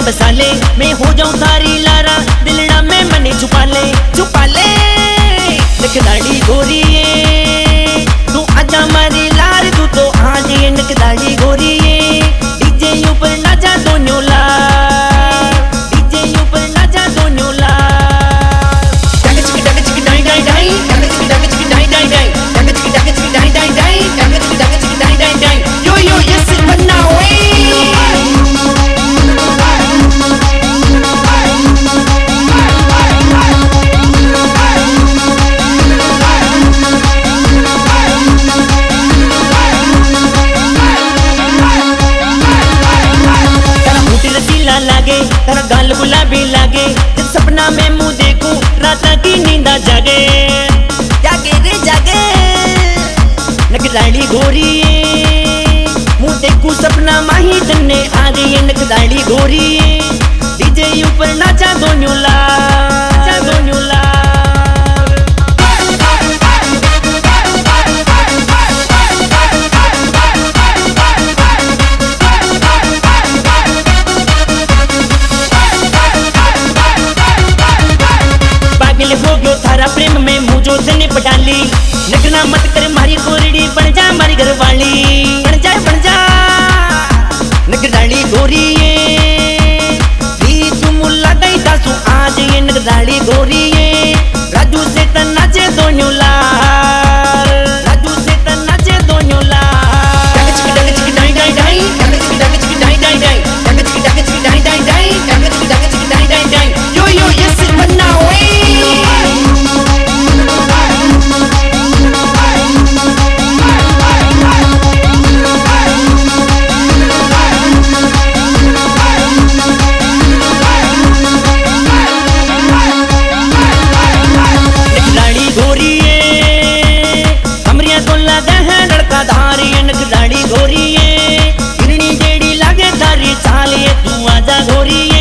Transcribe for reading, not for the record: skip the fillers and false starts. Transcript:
बसा ले, मैं हो जाऊं तारी लारा, दिलड़ा में मने छुपा ले, छुपा ले। नकदाड़ी गोरी तू आजा मारी लार, तू तो आज ये नकदाड़ी गोरी डीजे ऊपर नाचा दोनों लार, डीजे ऊपर नाचा दोनों लार। डग चिक डाई डाई डाई, डग चिक डाई डाई डाई, डग चिक डाई डाई डाई, डग चिक डाई डाई डाई। यो यो यस बन्ना ओए। लागे तेरा गाल गुलाबी लागे, जब सपना में मुँह देखूं रात की नींदा जागे, जागे रे जागे। नकदाड़ी गोरी मुँह देखूं सपना माही जन्ने आ गई, नकदाड़ी गोरी डीजे ऊपर नाचा दोनों लार, नाचा दोनों लार। हो गयो थारा प्रेम में मुझो जने पटाली, नगना मत कर मारी गोरड़ी, बन जा मारी घरवाली, बन जा नगदाड़ी गोरी तुम लगाई दासू आज ये नगदाड़ी गोरी राजू से तन नाचे दोनों लार, राजू से तन नाचे दोनों लार। डग चिक डाई डाई डाई, डग चिक डाई डाई डाई, डग चिक डाई डाई डाई, डग चिक डाई डाई डाई। यो यो यस बन्ना ओए। नकदाड़ी गोरी हिरणी जेड़ी लागे थारी चाल, तू आजा गोरी।